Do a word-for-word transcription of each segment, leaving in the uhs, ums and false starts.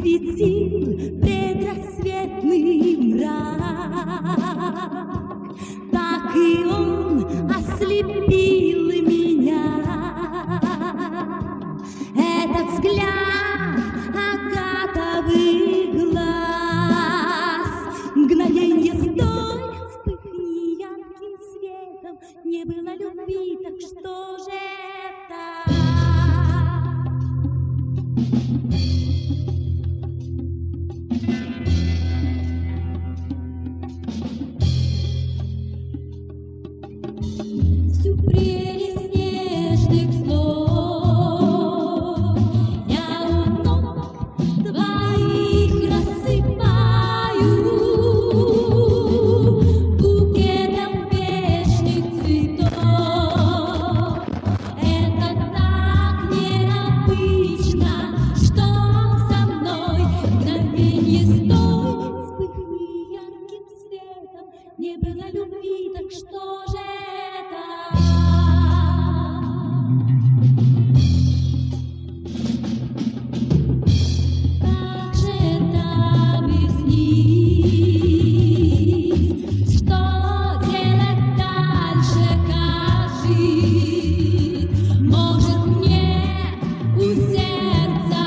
светил предрассветный мрак, так и он ослепил меня. Этот взгляд агатовый глаз, мгновенье стой, вспыхни ярким светом. Не было любви, так что же это? Всю прелесть нежных слов я у ног твоих рассыпаю букетом вечных цветов. Это так необычно, что со мной мгновенье стой, вспыхни ярким светом. Не было любви, так что же это? Как же это объяснить? Что делать дальше, кажись? Может мне у сердца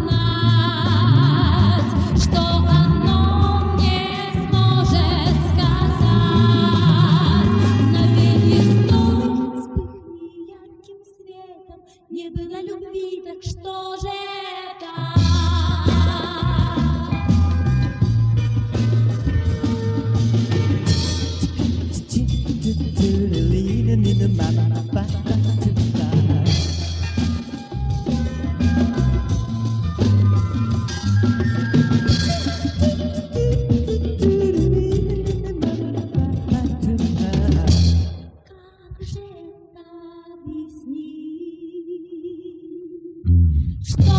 узнать, что оно мне сможет сказать? Мгновенье стой, вспыхни ярким светом. Не было любви, так что же это? Как же это объяснить? Что